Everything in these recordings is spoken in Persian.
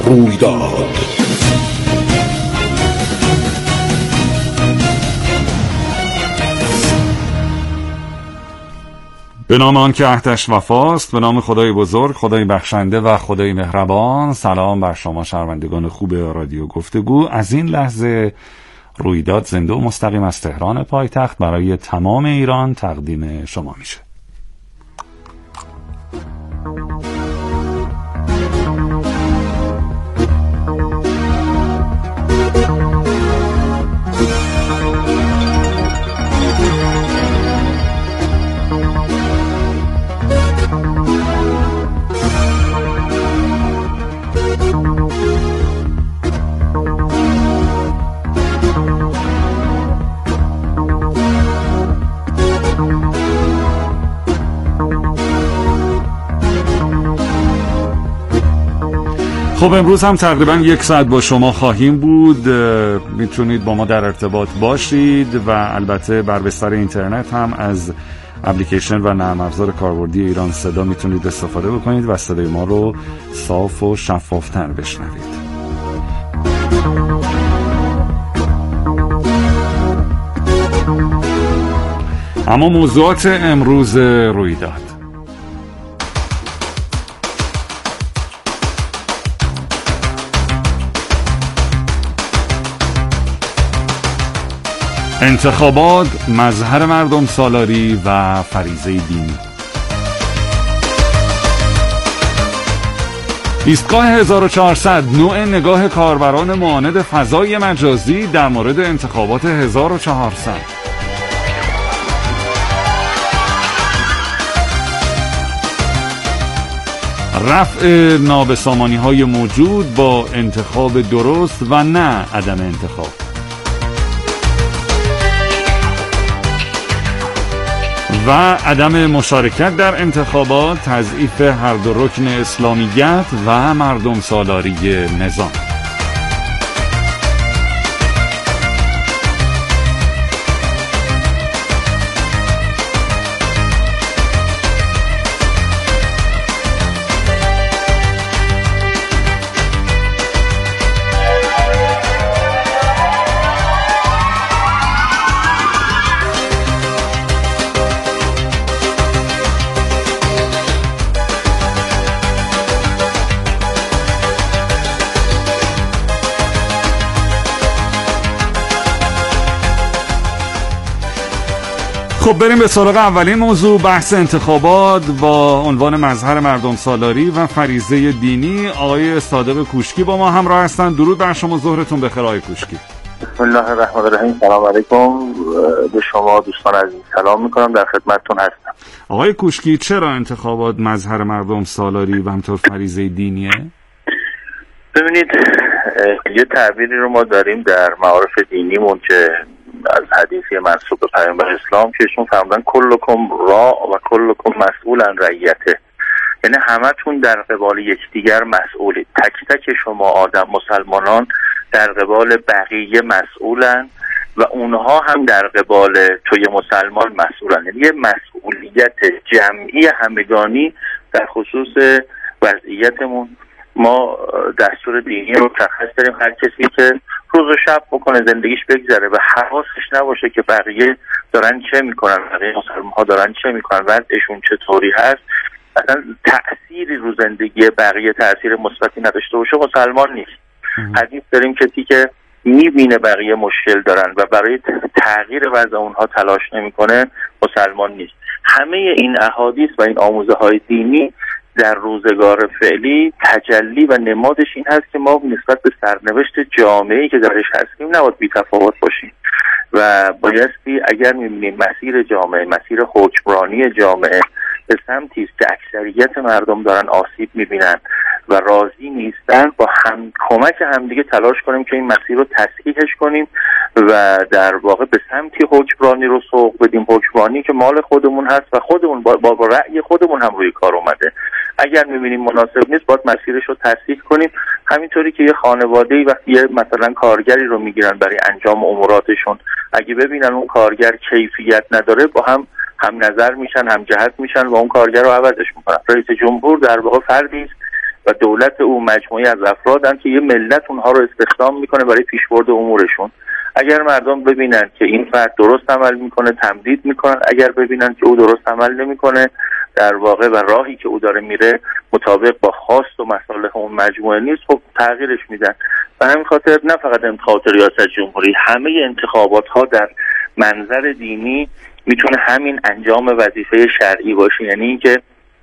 رویداد. به نام آن که عهدش وفاست، به نام خدای بزرگ، خدای بخشنده و خدای مهربان. سلام بر شما شنوندگان خوب رادیو گفتگو. از این لحظه رویداد زنده و مستقیم از تهران پایتخت برای تمام ایران تقدیم شما میشه. خب امروز هم تقریبا 1 ساعت با شما خواهیم بود. میتونید با ما در ارتباط باشید و البته بر بستر اینترنت هم از اپلیکیشن و نرم افزار کاربردی ایران صدا میتونید استفاده بکنید و صدای ما رو صاف و شفافتر بشنوید. اما موضوعات امروز رویداد: انتخابات، مظهر مردم سالاری و فریضه دینی. ایستگاه 1400، نوع نگاه کاربران معاند فضای مجازی در مورد انتخابات 1400. رفع نابسامانی‌های موجود با انتخاب درست و نه عدم انتخاب. و عدم مشارکت در انتخابات، تضعیف هر دو رکن اسلامیت و مردم سالاری نظام. خب بریم به سراغ اولین موضوع، بحث انتخابات با عنوان مظهر مردم سالاری و فریضه دینی. آقای صادق کوشکی با ما همراه هستند. درود بر شما، ظهرتون بخیر آقای کوشکی. بسم الله الرحمن الرحیم. سلام علیکم. به شما دوستان عزیز سلام میکنم، در خدمتتون هستم. آقای کوشکی، چرا انتخابات مظهر مردم سالاری و همطور فریضه دینیه؟ ببینید، یه تعبیری رو ما داریم در معارف دینیمون که از حدیثی منسوب به پیامبر اسلام که ایشون فرمودن کلکم را و کلکم مسئول عن رعیته، یعنی همتون در قبال یکدیگر مسئولید. تک تک شما آدم مسلمانان در قبال بقیه مسئولن و اونها هم در قبال توی مسلمان مسئولن. یعنی یه مسئولیت جمعی همگانی در خصوص وضعیتمون. ما دستور دینی رو مشخص داریم، هر کسی که روز و شب بکنه زندگیش بگذره و حواسش نباشه که بقیه دارن چه میکنن، بقیه مسلمان ها دارن چه میکنن، وضعشون چطوری هست، اصلا تأثیری رو زندگی بقیه تأثیر مثبتی نداشته باشه، مسلمان نیست. حدیث داریم کسی که میبینه بقیه مشکل دارن و برای تغییر وضع اونها تلاش نمیکنه، مسلمان نیست. همه این احادیث و این آموزه های دینی در روزگار فعلی تجلی و نمادش این هست که ما نسبت به سرنوشت جامعه‌ای که درش هستیم نباید بی‌تفاوت باشیم و بایستی اگر می‌بینیم مسیر جامعه، مسیر حکمرانی جامعه به سمتی است که اکثریت مردم دارن آسیب می‌بینن و راضی نیستن، با هم کمک همدیگه تلاش کنیم که این مسیر رو تصحیحش کنیم و در واقع به سمتی حکمرانی رو سوق بدیم، حکمرانی که مال خودمون هست و خودمون با رأی خودمون هم روی کار اومده. اگر می‌بینیم مناسب نیست باید مسیرش رو تصحیح کنیم. همینطوری که یه خانواده‌ای وقتی مثلا کارگری رو میگیرن برای انجام اموراتشون، اگه ببینن اون کارگر کیفیت نداره با هم نظر میشن، هم جهت میشن و اون کارگر رو عوضش میکنن. رئیس جمهور در واقع فردی است و دولت او مجموعی از افرادن که یه ملت اونها رو استخدام میکنه برای پیشبرد امورشون. اگر مردم ببینن که این فرد درست عمل میکنه تمدید میکنن، اگر ببینن که او درست عمل نمیکنه در واقع و راهی که او داره میره مطابق با خواست و مصالح اون مجموعه نیست، خب تغییرش میدن. و همین خاطر نه فقط انتخابات ریاست جمهوری، همه انتخابات ها در منظر دینی میتونه همین انجام وظیفه شرعی باشه، یعنی اینکه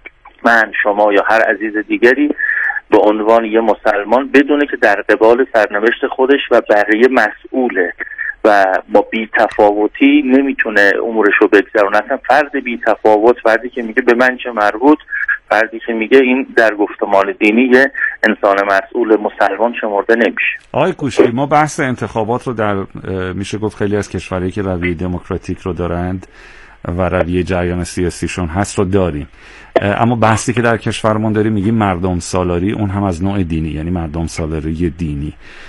من، شما یا هر عزیز دیگری به عنوان یه مسلمان بدونه که در قبال سرنوشت خودش و بقیه مسئوله و با بی‌تفاوتی نمیتونه امورشو بگذرونه. اصلا فرد بی‌تفاوت، فردی که میگه به من چه مربوط، فردی که میگه این در گفتمان دینی یه انسان مسئول مسلمان شمرده نمیشه. آقای کوشکی، ما بحث انتخابات رو در میشه گفت خیلی از کشورهایی که رویه دموکراتیک رو دارند و رویه جریان سیاسیشون هست رو داریم، اما بحثی که در کشورمون داریم میگیم مردم سالاری، اون هم از نوع دینی، یعنی مردم سالاری دینی.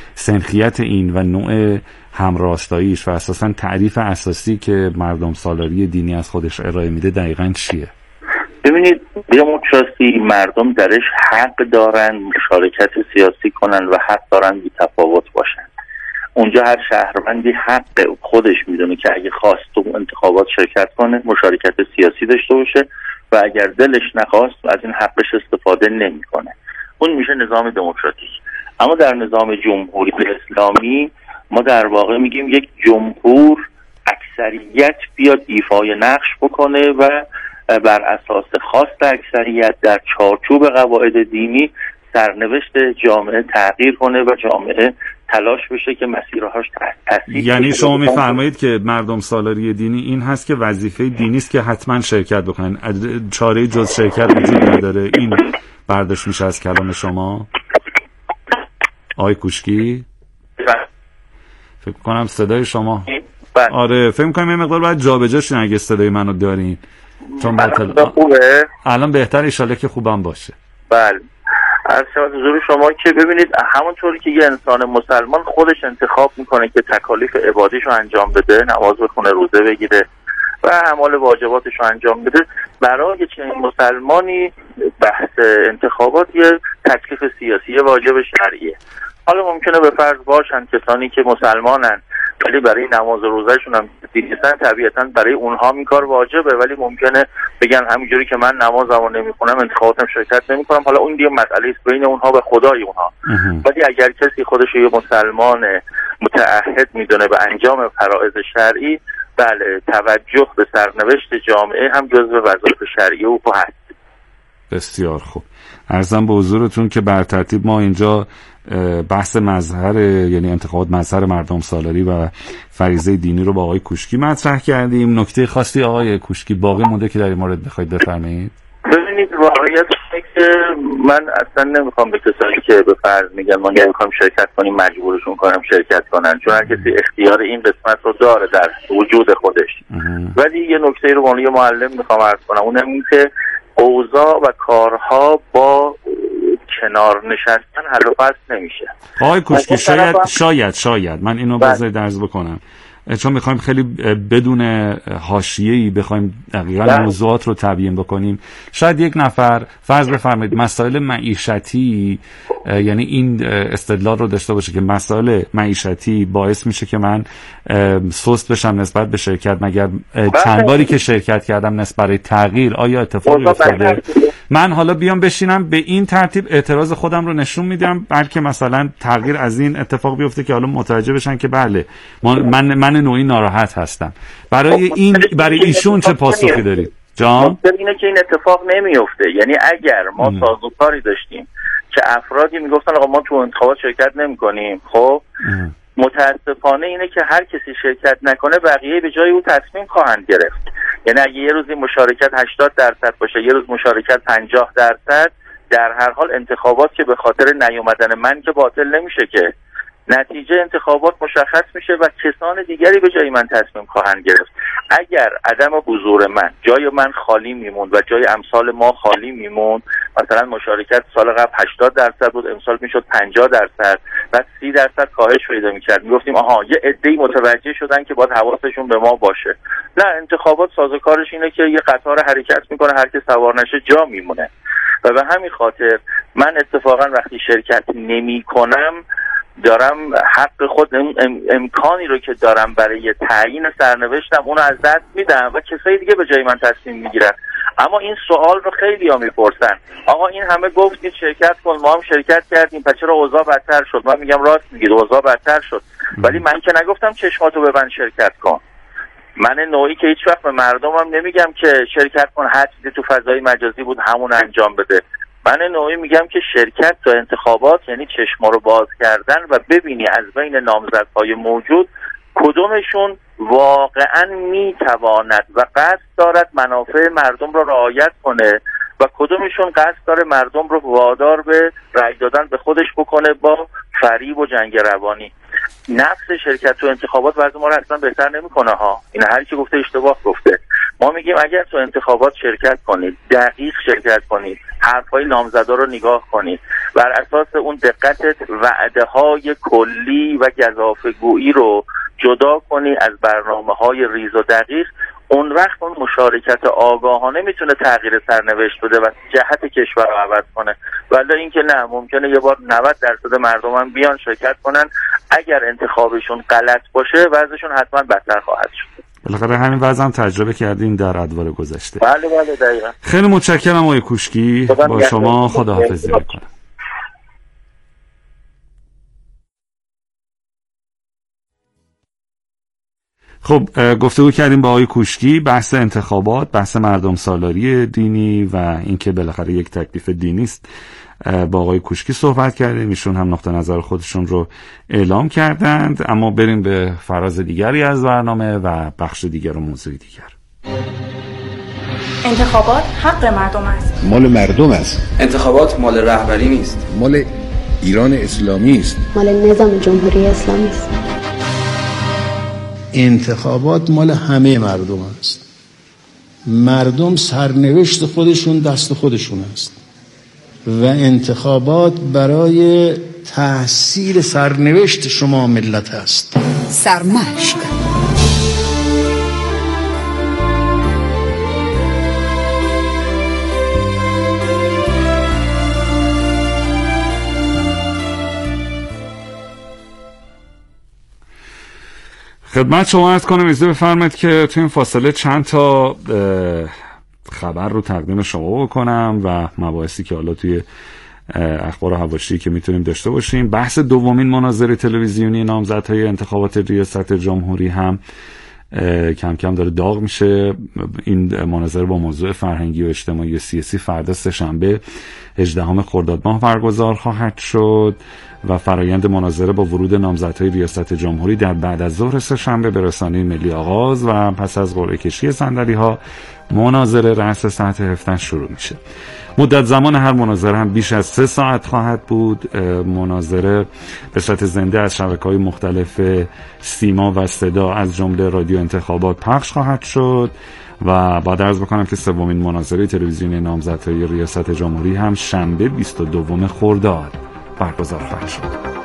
سنخیت این و نوع همراستاییش و اساساً تعریف اساسی که مردم سالاری دینی از خودش ارائه میده دقیقاً چیه؟ ببینید، دموکراسی مردم درش حق دارن مشارکت سیاسی کنن و حق دارن بی تفاوت باشن. اونجا هر شهروندی حق خودش میدونه که اگه خواست تو انتخابات شرکت کنه، مشارکت سیاسی داشته باشه و اگر دلش نخواست از این حقش استفاده نمیکنه. اون میشه نظام دموکراتیک. اما در نظام جمهوری اسلامی ما در واقع میگیم یک جمهور اکثریت بیاد ایفای نقش بکنه و بر اساس خواست اکثریت در چارچوب قواعد دینی سرنوشت جامعه تغییر کنه و جامعه تلاش بشه که مسیرهاش تصحیح. یعنی شما میفرمایید که مردم سالاری دینی این هست که وظیفه دینی است که حتما شرکت بکنن، چاره جز شرکت وجود نداره. این برداشت میشه از کلام شما آقای کوشکی؟ فکر کنم صدای شما آره، فکر کنم یه مقدار باید جابجا شین اگه صدای منو دارین، چون خوبه الان بهتر، ان شاءالله که خوبم باشه. بله، از حضور شما که ببینید همونطوری که یه انسان مسلمان خودش انتخاب میکنه که تکالیف عبادیشو انجام بده، نماز بخونه، روزه بگیره و اعمال واجباتشو انجام بده، برای چنین مسلمانی بحث انتخابات یه تکلیف سیاسی واجب شرعیه. حالا ممکنه به فرض باشن کسانی که مسلمانن ولی برای نماز و روزهشون هم دیدن، طبیعتا برای اونها این کار واجبه، ولی ممکنه بگن همینجوری که من نمازمو نمیخونم انتخاباتم شرکت نمیکنم. حالا اون دیگه مسئله است بین اونها و خدای اونها. ولی اگر کسی خودش یه مسلمان متعهد میدونه به انجام فرائض شرعی، بله، توجه به سرنوشت جامعه هم جزو وظایف شرعی او هست. بسیار خوب. عرضم به حضورتون که بر ترتیب ما اینجا بحث مظهر، یعنی انتخابات مظهر مردم سالاری و فریضه دینی رو با آقای کوشکی مطرح کردیم. نکته خاصی آقای کوشکی باقی مونده که در این مورد بخواید بفرمایید؟ ببینید، واقعیت اینه که من اصلا نمیخوام به کسانی که به فرض میگن ما نمیخوام شرکت کنیم مجبورشون کنم شرکت کنن، چون هر کسی اختیار این قسمت رو داره در وجود خودش. ولی یه نکته رو با یه معلم میخوام عرض کنم، اونم این که اوضاع و کارها با کنار نشستن حل و فصل نمیشه. آقای کوشکی، شاید من اینو بذارید عرض بکنم، چون میخوایم خیلی بدون حاشیه‌ای بخوایم دقیقاً موضوعات رو تبیین بکنیم. شاید یک نفر فرض بفرمایید مسائل معیشتی، یعنی این استدلال رو داشته باشه که مسائل معیشتی باعث میشه که من سست بشم نسبت به شرکت، مگر چند باری که شرکت کردم نسبت برای تغییر آیا اتفاقی افتاده؟ من حالا بیام بشینم به این ترتیب اعتراض خودم رو نشون میدم، بلکه مثلا تغییر از این اتفاق بیفته که حالا متوجه بشن که بله من نوعی ناراحت هستم. برای ایشون چه پاسخی دارید؟ جان؟ اینه که این اتفاق نمیفته. یعنی اگر ما سازوکاری داشتیم که افرادی میگفتن آقا ما تو انتخابات شرکت نمیکنیم، خب متاسفانه اینه که هر کسی شرکت نکنه بقیه به جای او تصمیم خواهند گرفت. یعنی اگه یه روزی مشارکت 80% باشه، یه روز مشارکت 50%، در هر حال انتخابات که به خاطر نیومدن من که باطل نمیشه، که نتیجه انتخابات مشخص میشه و کسان دیگری به جای من تصمیم خواهند گرفت. اگر عدم حضور من، جای من خالی میموند و جای امثال ما خالی میموند، مثلا مشارکت سال قبل 80% بود، امسال میشد 50%، بعد 30% کاهش پیدا میکرد، میگفتیم آها یه عده‌ای متوجه شدن که باید حواسشون به ما باشه. نه، انتخابات سازوکارش اینه که یه قطار حرکت میکنه، هر کی سوار نشه جا میمونه. و به همین خاطر من اتفاقا وقتی شرکت نمی کنم دارم حق خود امکانی رو که دارم برای تعیین سرنوشتم اونو از دست میدم و کسایی دیگه به جای من تصمیم میگیرن. اما این سوال رو خیلی ها میپرسن، آقا این همه گفتید شرکت کن، ما هم شرکت کردیم، پس چرا اوضاع بدتر شد؟ من میگم راست میگید، اوضاع بدتر شد، ولی من که نگفتم چشماتو ببند شرکت کن. من نوعی که هیچ وقت به مردمم نمیگم که شرکت کن، هر چیزی تو فضای مجازی بود همون انجام بده. من نوعی میگم که شرکت تو انتخابات یعنی چشما رو باز کردن و ببینی از بین نامزدهای موجود کدومشون واقعا میتواند و قصد دارد منافع مردم رو رعایت کنه و کدومشون قصد داره مردم رو وادار به رأی دادن به خودش بکنه با فریب و جنگ روانی. نفس شرکت تو انتخابات وضع ما رو اصلا بهتر نمیکنه ها. این هر کی گفته اشتباه گفته. ما میگیم اگر تو انتخابات شرکت کنید، دقیق شرکت کنید، حرفای نامزدا رو نگاه کنید، بر اساس اون دقت وعده‌های کلی و گزافه‌گویی رو جدا کنی از برنامه‌های ریز و دقیق، اون وقت اون مشارکت آگاهانه میتونه تغییر سرنوشت بده و جهت کشور رو عوض کنه. ولی اینکه نه، ممکنه یه بار 90% مردم هم بیان شرکت کنن، اگر انتخابشون غلط باشه وضعشون حتما بدتر خواهد شد. بالاخره همین وضع هم تجربه کردین در ادوار گذشته. بله دقیقاً. خیلی متشکرم آقای کوشکی، با شما خداحافظی میکنم. خب گفتگو کردیم با آقای کوشکی، بحث انتخابات، بحث مردم سالاری دینی و اینکه بالاخره یک تکلیف دینی است. با آقای کوشکی صحبت کردیم، ایشون هم نقطه نظر خودشون رو اعلام کردند. اما بریم به فراز دیگری از برنامه و بخش دیگر و موضوع دیگر. انتخابات حق مردم است. مال مردم است. انتخابات مال رهبری نیست. مال ایران اسلامی است. مال نظام جمهوری اسلامی است. انتخابات مال همه مردم است. مردم سرنوشت خودشون دست خودشون است و انتخابات برای تحصیل سرنوشت شما ملت است. سرمشق خدمت شما عرض کنم، اجازه بفرمایید که تو این فاصله چند تا خبر رو تقدیم شما بکنم و مباحثی که حالا توی اخبار و حواشی که میتونیم داشته باشیم. بحث دومین مناظره تلویزیونی نامزدهای انتخابات ریاست جمهوری هم کم کم داره داغ میشه. این مناظره با موضوع فرهنگی و اجتماعی و سیاسی فردا سه‌شنبه 18 خرداد ماه برگزار خواهد شد و فرایند مناظره با ورود نامزدهای ریاست جمهوری در بعد از ظهر سه‌شنبه به رسانه ملی آغاز و پس از قرعه کشی صندلی‌ها مناظره رأس ساعت 17 شروع میشه. مدت زمان هر مناظره هم بیش از 3 ساعت خواهد بود. مناظره به صورت زنده از شبکه‌های مختلف سیما و صدا از جمله رادیو انتخابات پخش خواهد شد و بعد عرض بکنم که سومین مناظره تلویزیونی نامزدهای ریاست جمهوری هم شنبه 22 خرداد برگزار خواهد شد.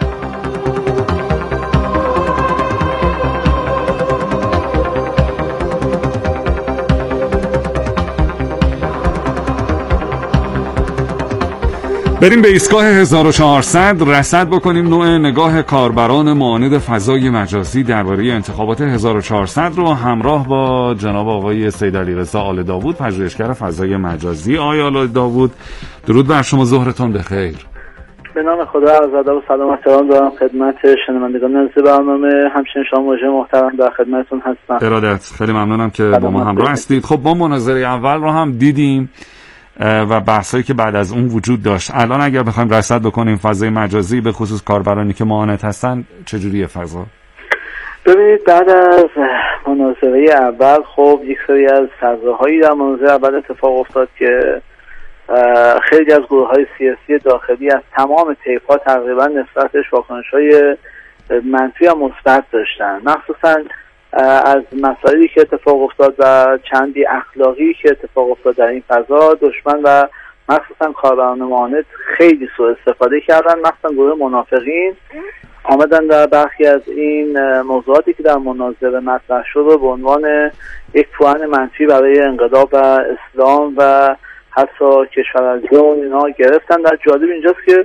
بریم به ایستگاه 1400 رصد بکنیم نوع نگاه کاربران معاند فضای مجازی درباره انتخابات 1400 رو همراه با جناب آقای سید علیرضا آل داوود، پژوهشگر فضای مجازی. آقای آل داوود، درود بر شما، ظهرتون بخیر. به نام خدا، عرض ادب و سلام و احترام دارم خدمت شنوندگان عزیز برنامه. همچنین شما موجه محترم در خدمتتون هستم. ارادت، خیلی ممنونم که با ما همراه هستید. خب ما مناظره اول رو هم دیدیم و بحثایی که بعد از اون وجود داشت. الان اگر بخوایم رصد بکنیم فضای مجازی به خصوص کاربرانی که معاند هستن، چجوریه فضا؟ ببینید، بعد از مناظره اول خب یک سری از فضاهایی در مناظره اول اتفاق افتاد که خیلی از گروه‌های سیاسی داخلی از تمام طیف‌ها تقریبا نسبتش واکنش‌های منفی و مثبت داشتن، مخصوصا از مسائلی که اتفاق افتاد و چندی اخلاقی که اتفاق افتاد در این فضا. دشمن و مخصوصا کاربران معاند خیلی سوء استفاده کردن، مخصوصا گروه منافقین آمدن در برخی از این موضوعاتی که در مناظره مطرح شد رو به عنوان یک پوان منفی برای انقلاب و اسلام و حتی کشورها و اینا گرفتن. در جالب اینجاست که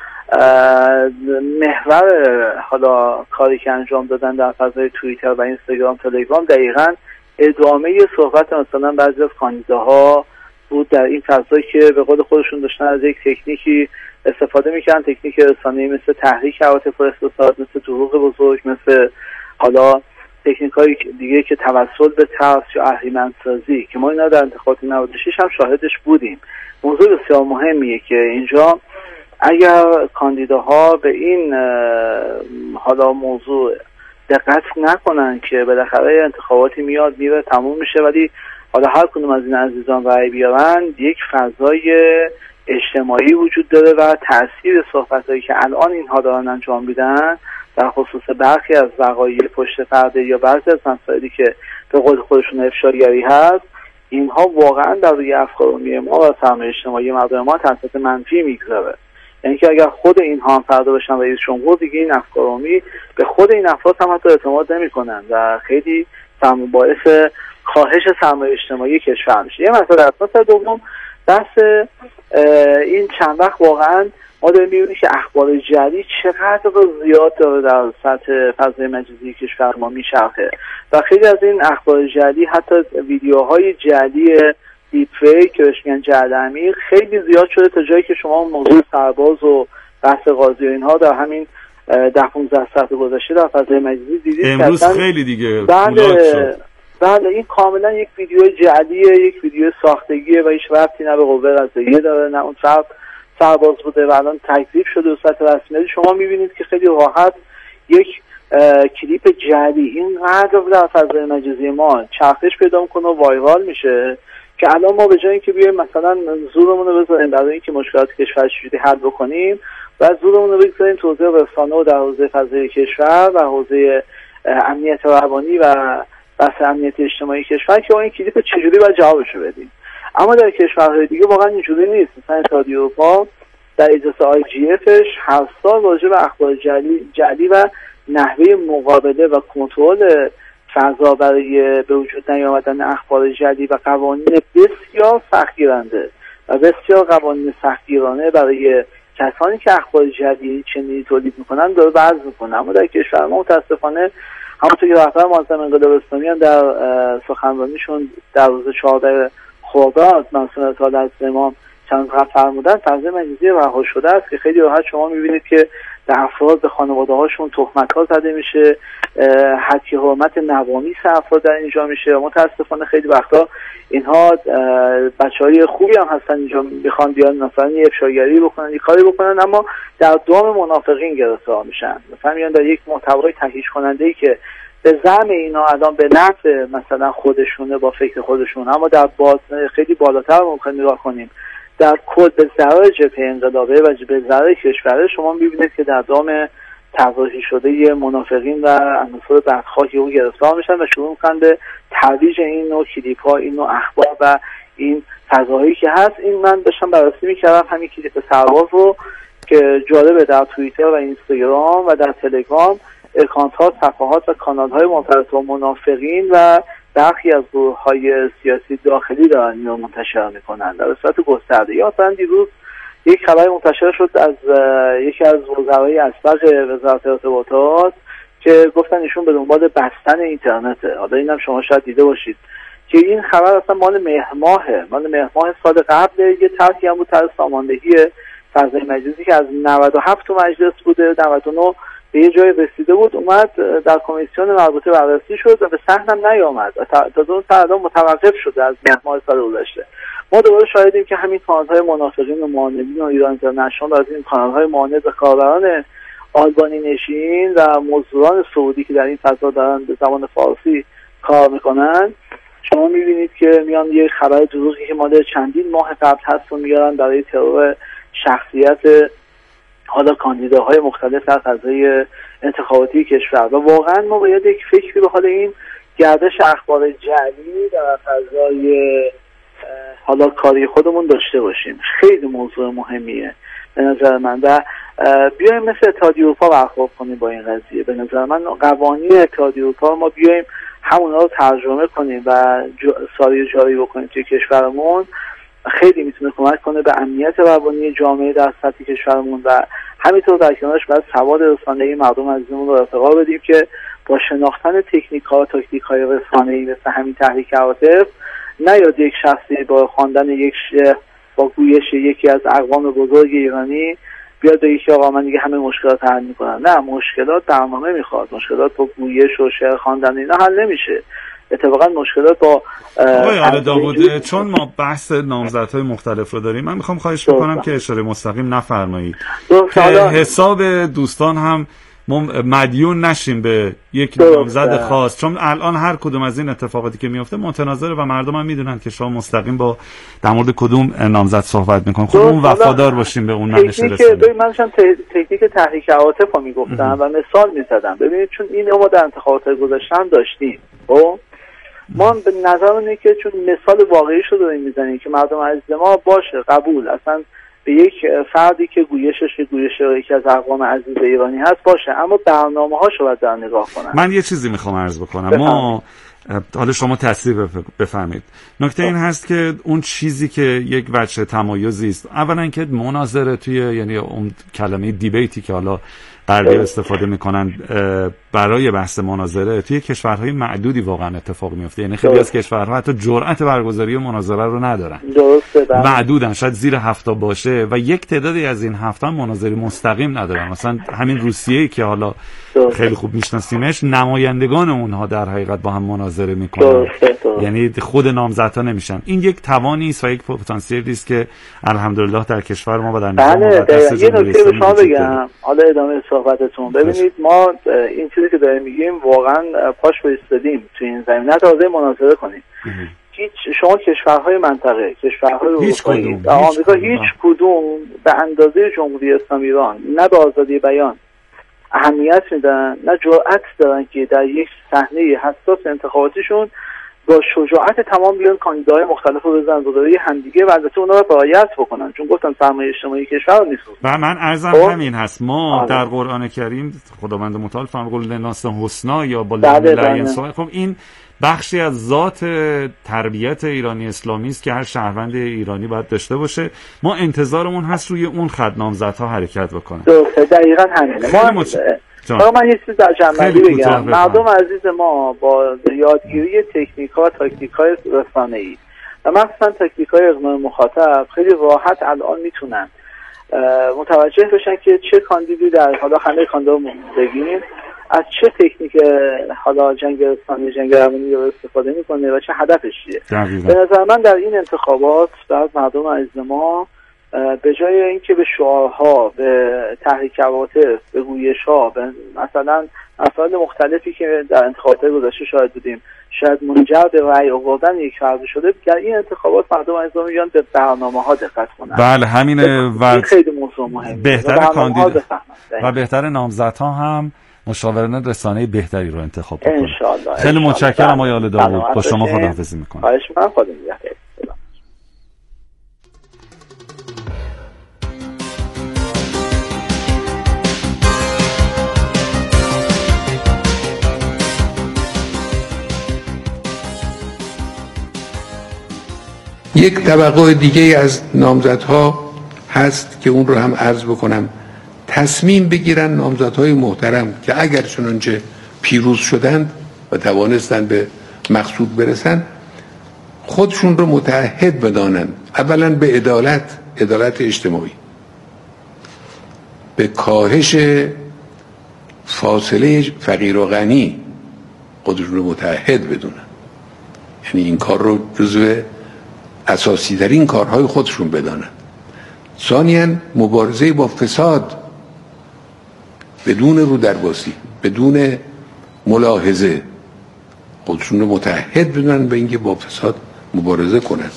محور حالا کاری که انجام دادن در فضای توییتر و اینستاگرام تلگرام دقیقاً ادامه صحبت مثلا بعضی از کاندیداها بود در این فضایی که به قول خودشون داشتن از یک تکنیکی استفاده میکنن، تکنیک رسانه‌ای مثل تحریک عواطف اقتصاد، مثل دروغ بزرگ، مثل حالا تکنیک‌های دیگه که توسل به ترس یا اهریمن‌سازی که ما اینا در انتخابات 96 هم شاهدش بودیم. موضوع بسیار مهمیه که اینجا اگر کاندیداها به این حالا موضوع دقت نکنن که بالاخره انتخاباتی میاد میره تموم میشه، ولی حالا هر کدوم از این عزیزان رأی بیارن یک فضای اجتماعی وجود داره و تأثیر صحبتایی که الان اینها دارن انجام میدن در خصوص برخی از وقایع پشت پرده یا بعضی از مسائلی که به قول خودشون افشاگری هست، اینها واقعا در روی افکار عمومی ما و سرمایه اجتماعی مردم ما تاثیر منفی میگذاره. یعنی که اگر خود اینها هم فردا بشن رئیس جمهور، دیگه این افکار عمومی به خود این افراد هم حتی اعتماد نمیکنن و خیلی باعث کاهش سرمایه اجتماعی کشور میشه. یه مسئله اساس دوم بحث این چند وقت واقعا ما داریم می‌بینیم که اخبار جعلی چقدر زیاد داره در سطح فضای مجازی کشور ما میچرخه و خیلی از این اخبار جعلی حتی ویدیوهای جعلی دیپ فیک که بهش میگن جعل عمیق خیلی زیاد شده تا جایی که شما موضوع سرباز و بحث قاضی و اینها در همین 10-15 ساعت گذشته در فضای مجازی دیدید. امروز خیلی دیگه بله این کاملا یک ویدیو جعلیه، یک ویدیو ساختگیه و هیچ ربطی نه به قوه قضاییه داره نه اون سرباز بوده و الان تکذیب شده و سطح رسمیت. شما میبینید که خیلی راحت یک کلیپ جعلی اینقدر در فضای مجازی ما چرخش پیدا میکنه و وایرال میشه که الان ما به جای اینکه بیایم مثلا زورمون رو بذاریم برای اینکه مشکلات کشور چجوری حل بکنیم و زورمون رو بگذاریم تو حوزه رسانه و در حوزه فضای کشور و حوزه امنیت روانی و بحث امنیت اجتماعی کشور که این کلیپ چجوری باید جوابشو بدیم. اما در کشورهای دیگه واقعا اینجوری نیست. مثلا اتحادیه اروپا در اجلاس IGFش هر سال راجع به اخبار جعلی و نحوه مقابله و کنترل فضا برای به وجود نیامدن اخبار جعلی و قوانین بسیار سختگیرنده و بسیار قوانین سختگیرانه برای کسانی که اخبار جعلی چنینی تولید میکنن داره وضع میکنه. اما در کشور ما متاسفانه همونطور که رهبر معظم انقلاب اسلامی هم در سخنرانیشون در روز 14 خرداد مراسم اطلاع از امام چند قبل فرمودن فضای مجازی رها شده است که خیلی راحت شما میبینید که در افراد به خانواده هاشون تهمت ها زده میشه، حتی حرمت نوامیس افراد در اینجا میشه. متاسفانه خیلی وقتا اینها بچهای خوبی هم هستن اینجا میخوان بیان مثلا یه افشاگری بکنن یه کاری بکنن اما در دام منافقین گرفتار میشن. مثلا میان در یک محتوای تهییج کننده ای که به زعم اینا الان به نفع مثلا خودشونه با فکر خودشون، اما در خیلی بالاتر ممکن نگاه کنیم در کل به ضرر جبهه انقلابی و به ضرر کشور شما میبینید که در دام طراحی شده منافقین و عناصر بدخواهی او گرفتار میشن و شروع میکنن به ترویج این نوع کلیپ ها، این نوع اخبار و این فضاهایی که هست. این من داشتم بررسی میکردم همین کلیپ سرباز رو که جالبه در توییتر و اینستاگرام و در تلگرام اکانت ها، صفحات و کانال های مرتبط با منافقین و برخی از گروه‌های سیاسی داخلی دارن اینو منتشر میکنن در صورت گسترده. یا مثلا دیروز یک خبر منتشر شد از یکی از وزرای اسبق وزارت ارتباطات که گفتن ایشون به دنبال بستن اینترنته. حالا اینم شما شاید دیده باشید که این خبر اصلا مال مهر سال قبل. یه طرحی هم بود، طرح ساماندهی فضای مجازی که از 97 تو مجلس بوده، 99 به یه جای رسیده بود، اومد در کمیسیون مربوطه بررسی شد و به صحنم نیامد. تا اون فردا متوقف شده از ماه سال گذشته. ما دوباره شاهدیم که همین کانال‌های منافقین و معاندین و ایران اینترنشنال از این کانال‌های معاند و کاربران آلبانی نشین و مزدوران سعودی که در این فضا دارن به زبان فارسی کار میکنن، شما میبینید که میان یه خبر دروغی که مال چندین ماه قبل هست و میارن برای ترور شخصیت حالا کاندیداهای مختلف در فضای انتخاباتی کشور. و واقعا ما باید یک فکری به حال این گردش اخبار جعلی در فضای حالا کاری خودمون داشته باشیم. خیلی موضوع مهمیه به نظر من و بیایم مثل اتحادیه اروپا برخورد کنیم با این قضیه. به نظر من قوانین اتحادیه اروپا ما بیایم همونا رو ترجمه کنیم و جاری بکنیم توی کشورمون خیلی میتونه کمک کنه به امنیت روانی جامعه در سطح کشورمون و همینطور در کنارش باید سواد رسانه‌ای مردم عزیزمون رو ارتقا بدیم که با شناختن تکنیک‌ها و تاکتیک‌های رسانه‌ای مثل همین تحریک عواطف نیاد یک شخصی با خواندن یک شعر با گویش یکی از اقوام بزرگ ایرانی بیاد بگه که آقا من دیگه همه مشکلات حل میکنم. نه، مشکلات برنامه میخواد، مشکلات با گویش و شعر خواندن اینا حل نمیشه. اتفاقا مشکلات با آقای داوود، چون ما بحث نامزدهای مختلف رو داریم، من میخوام خواهش بکنم که اشاره مستقیم نفرمایید که حساب دوستان هم مدیون نشیم به یک نامزد خاص، چون الان هر کدوم از این اتفاقاتی که میفته متناظره و مردم هم میدونن که شما مستقیم با در مورد کدوم نامزد صحبت میکنن. خودمون وفادار باشیم به اون منش رسانه‌ای. من داشتم تکنیک تحریک عواطف رو میگفتم و مثال میزدم. ببینید چون این ما در انتخابات گذشته هم داشتیم، ما به نظر اینه که چون مثال واقعی رو داریم میزنیم که مردم عزیز ما باشه قبول اصلا به یک فردی که گویشش یکی از اقوام عزیز ایرانی هست باشه، اما برنامه‌هاشو باید در نگاه کنن. من یه چیزی میخوام عرض بکنم. ما حالا شما تصریح بفهمید. نکته این هست که اون چیزی که یک وجه تمایزی است، اولا که مناظره توی یعنی اون کلمه دیبیتی که حالا غربی استفاده میکنن برای بحث مناظره توی کشورهای معدودی واقعا اتفاق میفته. یعنی خیلی از کشورها حتی جرأت برگزاری مناظره رو ندارن. معدودن، شاید زیر 7 باشه و یک تعدادی از این 7 مناظره مستقیم ندارن. مثلا همین روسیه‌ای که حالا خیلی خوب میشناسیمش، نمایندگان اونها در حقیقت با هم مناظره میکنن، یعنی خود نامزدها نمیشن. این یک توانی است و یک پتانسیلی است که الحمدلله در کشور ما و در نظام مقدس یه نکته به شما بگم حالا ادامه صحبتتون. ببینید ما این چیزی که داریم میگیم واقعا پاش بایستادیم تو این زمینه تازه مناظره کنیم. شما کشورهای منطقه، کشورهای اروپایی، آمریکا هیچ کدوم به اندازه جمهوری اسلامی ایران نه به آزادی بیان اهمیت میدن، نه جرأت دارن که در یک صحنه حساس انتخاباتیشون با شجاعت تمام بیان کاندیداهای مختلف رو بزنن دوره همدیگه و البته اونا رو رعایت بکنن، چون گفتن سرمایه اجتماعی کشور رو میسوزن. و من عرضم همین هست، ما در قرآن کریم خداوند متعال فرمود قل للناس حسنا یا با لعین. خب این بخشی از ذات تربیت ایرانی اسلامی است که هر شهروند ایرانی باید داشته باشه. ما انتظارمون هست روی اون خط نامزدها حرکت بکنه. درسته، دقیقاً همینه. من یه چیز در جنبندی بگم. مردم عزیز ما با یادگیری تکنیک‌ها، تاکتیک‌های رسانه‌ای و مخصوصا تاکتیک‌های اقناع مخاطب خیلی راحت الان میتونن متوجه بشن که چه کاندیدی در حالا همه کاندیدا بگیم از چه تکنیک حالا جنگ رسانه‌ای، جنگ روانی رو استفاده میکنه و چه هدفش چیه. به نظر من در این انتخابات بعض مردم عزیز ما به جای اینکه به شعارها، به تحریک عواطف، به گویش‌ها، به مثلا افراد مختلفی که در انتخابات گذشته شاهد بودیم شاید منجر به رأی آوردن یک فرد شده، در این انتخابات مردم عزیز ما میگن به برنامه‌ها دقت کنن. بله همین خیلی موضوع مهمه. بهتر کاندید و بهتر نامزدها هم مشاوران رسانه‌ای بهتری رو انتخاب کنن. انشالله. خیلی متشکرم آقای داوود. با شما خداحافظی می‌کنم. خواهش می‌کنم. خدا نگهدار. یک توقع دیگه از نامزدها هست که اون رو هم عرض بکنم. تصمیم بگیرن نامزدهای محترم که اگر چنانچه پیروز شدند و توانستن به مقصود برسن خودشون رو متعهد بدانن اولا به عدالت اجتماعی، به کاهش فاصله فقیر و غنی خودشون رو متعهد بدونن، یعنی این کار رو جزو اساسی در این کارهای خودشون بدانن. ثانیاً مبارزه با فساد بدون رودرباسی، بدون ملاحظه خودشون رو متعهد بدونن به اینکه با فساد مبارزه کنن.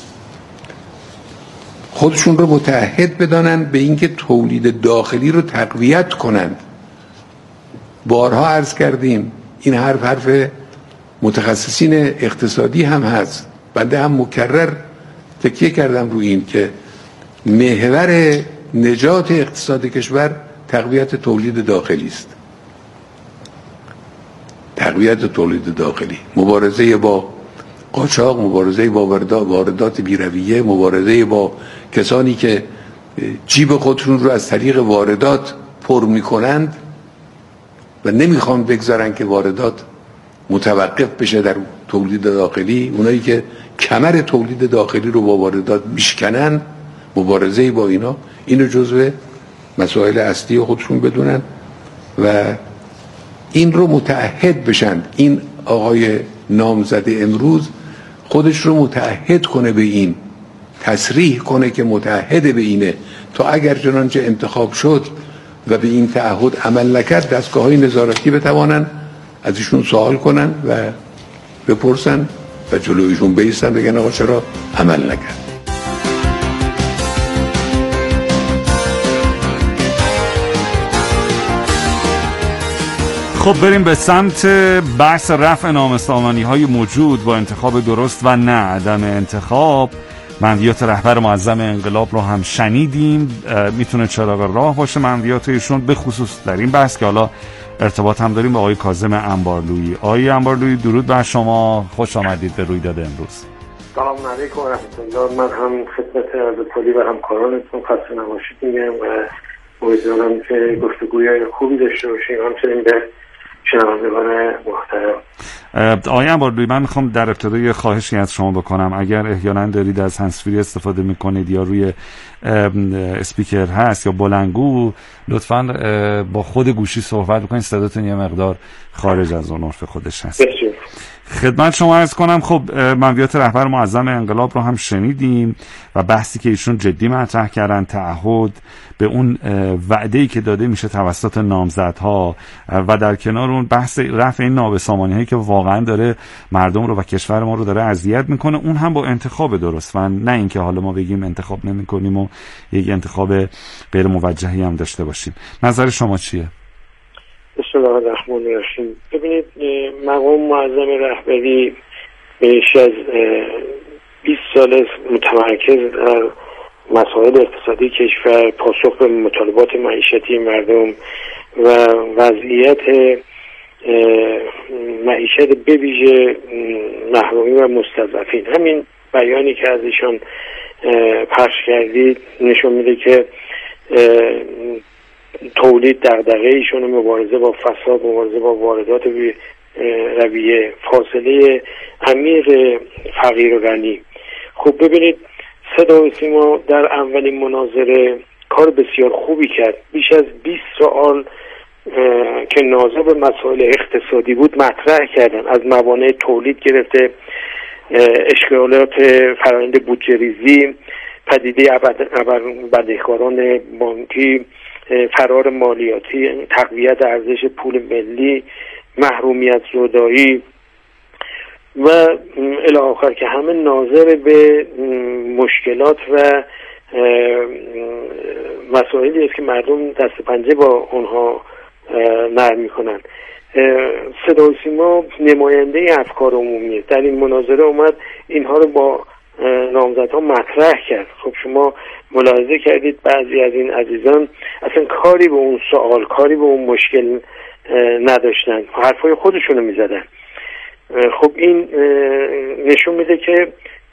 خودشون رو متعهد بدانن به اینکه تولید داخلی رو تقویت کنن. بارها عرض کردیم این حرف متخصصین اقتصادی هم هست، بنده هم مکرر تکیه کردم روی این که محور نجات اقتصاد کشور تقویت تولید داخلی است. تقویت تولید داخلی، مبارزه با قاچاق، مبارزه با واردات بی‌رویه، مبارزه با کسانی که جیب خودشون رو از طریق واردات پر میکنند و نمیخوان بگذارن که واردات متوقف بشه در تولید داخلی، اونایی که کمر تولید داخلی رو با واردات میشکنن، مبارزه با اینو جزو مسائل اصلی خودشون بدونن و این رو متعهد بشن. این آقای نامزد امروز خودش رو متعهد کنه به این، تصریح کنه که متعهد به اینه، تا اگر چنانچه انتخاب شد و به این تعهد عمل نکرد، دستگاه‌های نظارتی بتوانن از ایشون سوال کنن و بپرسن و جلویشون بایستن بگن آقا چرا عمل نکرد. خب بریم به سمت بحث رفع نامسامانی‌های موجود با انتخاب درست و نه عدم انتخاب. منویات رهبر معظم انقلاب رو هم شنیدیم، میتونه چراغ راه باشه منویات ایشون، به خصوص در این بحث که حالا ارتباط هم داریم با آقای کاظم انبارلویی. آقای انبارلویی درود بر شما، خوش آمدید به رویداد امروز. سلام علیکم و رحمت الله. من هم خدمت عزیزکلی و همکارانتون خسته نباشید میگم و امیدوارم که گفتگوی خوبی داشته باشیم، همچنین به شنوندگان محترم. آقای انبارلویی، من میخوام در ابتدا خواهشی از شما بکنم، اگر احیانا دارید از هندزفری استفاده میکنید یا روی اسپیکر هست یا بلندگو، لطفاً با خود گوشی صحبت بکنید، صداتون یه مقدار خارج از اون عرف خودش هست. خدمت شما عرض کنم، خب منویات رهبر معظم انقلاب رو هم شنیدیم و بحثی که ایشون جدی مطرح کردن، تعهد به اون وعده‌ای که داده میشه توسط نامزدها و در کنار اون بحث رفع این نابسامانی‌هایی که واقعا داره مردم رو و کشور ما رو داره اذیت میکنه، اون هم با انتخاب درست و نه اینکه حالا ما بگیم انتخاب نمی‌کنیم و یک انتخاب غیر موجهی هم داشته باشیم. نظر شما چیه؟ بسم الله الرحمن الرحیم. ببینید، مقام معظم رهبری بیش از 20 سال متمرکز در مسائل اقتصادی کشور، پاسخ به مطالبات معیشتی مردم و وضعیت معیشت به ویژه محرومین و مستضعفین. همین بیانی که از ایشان پخش کردید نشون میده که تولید دغدغه ایشون، مبارزه با فساد، مبارزه با واردات بی‌رویه، فاصله عمیق فقیر و غنی. خب ببینید، صدا و سیما در اولین مناظره کار بسیار خوبی کرد. بیش از 20 سوال که ناظر به مسائل اقتصادی بود مطرح کردن، از موانع تولید گرفته، اشکالات فرآیند بودجه ریزی، پدیده بدهکاران بانکی، فرار مالیاتی، تقویت ارزش پول ملی، محرومیت زدایی و الی آخر که همه ناظر به مشکلات و مسائلی است که مردم دست پنجه با اونها نرم میکنن. صدا و سیما نماینده افکار عمومی در این مناظره اومد اینها رو با نامزدها مطرح کرد. خب شما ملاحظه کردید بعضی از این عزیزان اصلا کاری به اون سوال، کاری به اون مشکل نداشتن، حرفای خودشونو میزدن. خب این نشون میده که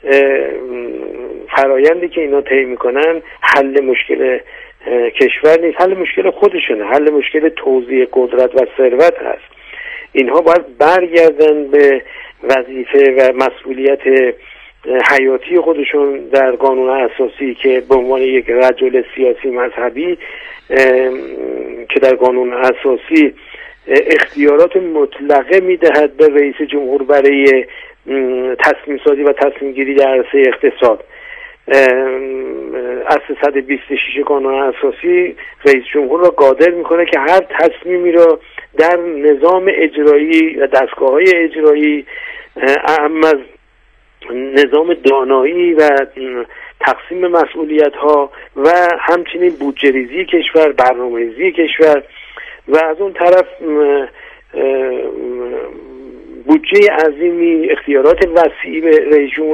فرایندی که اینا طی میکنن حل مشکل کشور نیست، حل مشکل خودشونه، حل مشکل توزیع قدرت و ثروت هست. اینها باید برگردن به وظیفه و مسئولیت حیاتی خودشون در قانون اساسی که به عنوان یک رجل سیاسی مذهبی که در قانون اساسی اختیارات مطلقه میدهد به رئیس جمهور برای تصمیم سازی و تصمیم گیری در عرصه اقتصاد. اصل 126 قانون اساسی رئیس جمهور را قادر میکنه که هر تصمیمی را در نظام اجرایی و دستگاه‌های اجرایی اهم از نظام دانایی و تقسیم مسئولیت‌ها و همچنین بودجه ریزی کشور، برنامه‌ریزی کشور و از اون طرف بودجه عظیمی، اختیارات وسیعی به رئیس جمهور